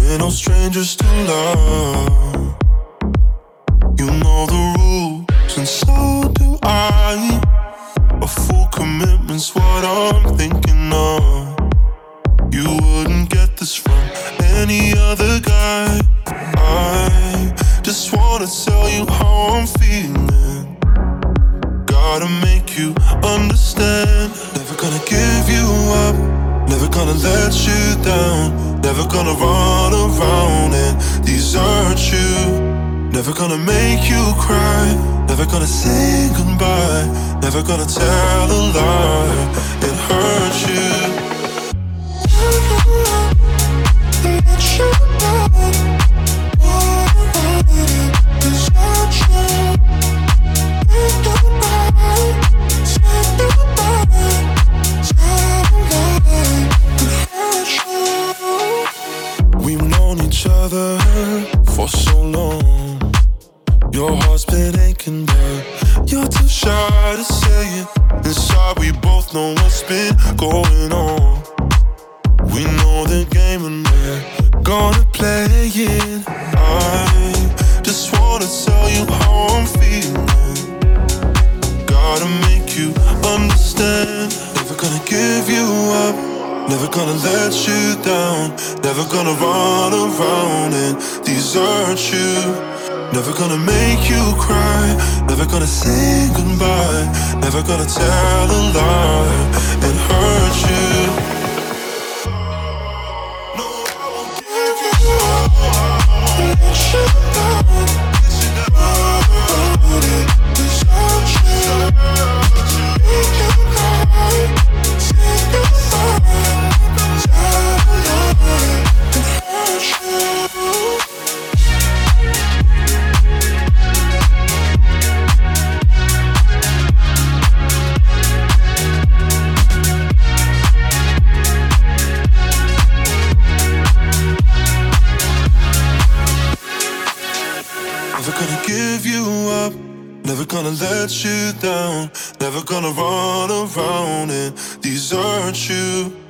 We're no strangers to love. You know the rules, and so do I. A full commitment's what I'm thinking of. You wouldn't get this from any other guy. I just wanna tell you how I'm feeling. Gotta make you understand. Never gonna give you up, never gonna let you down. Never gonna run around and desert you. Never gonna make you cry, never gonna say goodbye. Never gonna tell a lie and hurt you. Let you know desert you. Say goodbye, say goodbye. Tell a lie and hurt you. We've known each other for so long. Your heart's been aching, but you're too shy to say it. Inside we both know what's been going on. We know the game and we're gonna play it. I just wanna tell you how I'm feeling. Gotta make you understand. Never gonna give you up, never gonna let you down. Never gonna run around and desert you. Never gonna make you cry, never gonna say goodbye. Never gonna tell a lie and hurt you. No, I won't give you up. Let you down, desert you. Make you cry, say goodbye. Tell a lie and hurt you. Never gonna give you up, never gonna let you down. Never gonna run around and desert you.